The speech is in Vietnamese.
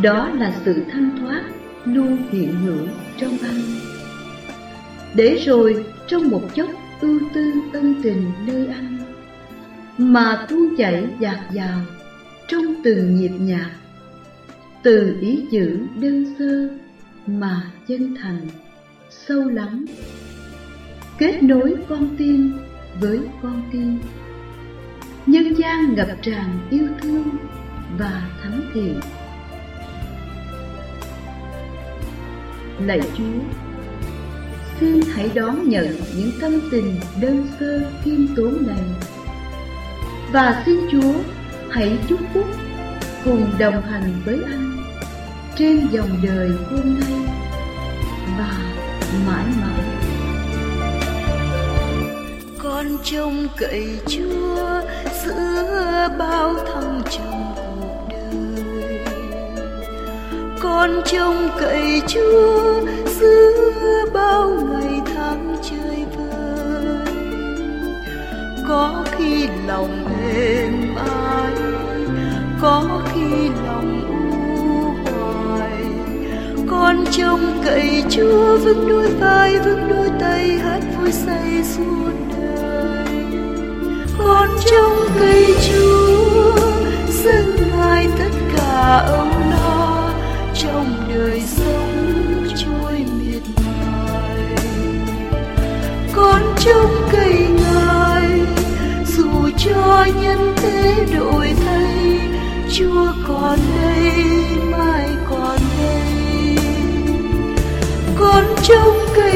đó là sự thanh thoát luôn hiện hữu trong anh. Để rồi trong một chốc ưu tư ân tình nơi anh, mà tuôn chảy dạt dào trong từng nhịp nhạc, từ ý chữ đơn sơ mà chân thành sâu lắng, kết nối con tim với con tim. Nhân gian ngập tràn yêu thương và thánh thiện. Lạy Chúa, xin hãy đón nhận những tâm tình đơn sơ khiêm tốn này, và xin Chúa hãy chúc phúc cùng đồng hành với anh trên dòng đời hôm nay và mãi mãi. Con trông cậy Chúa giữa bao thăng trầm cuộc đời. Con trông cậy Chúa giữa bao ngày tháng chơi vơi. Có khi lòng êm ái, có khi lòng u hoài. Con trông cậy Chúa vững đôi vai, vững đôi tay, hát vui say suốt đời. Con trông cậy Chúa dâng Ngài tất cả âu lo trong đời sống trôi miệt mài. Con trông cậy Ngài dù cho nhân thế đổi thay, Chúa còn đây, mãi còn đây. Con trông cậy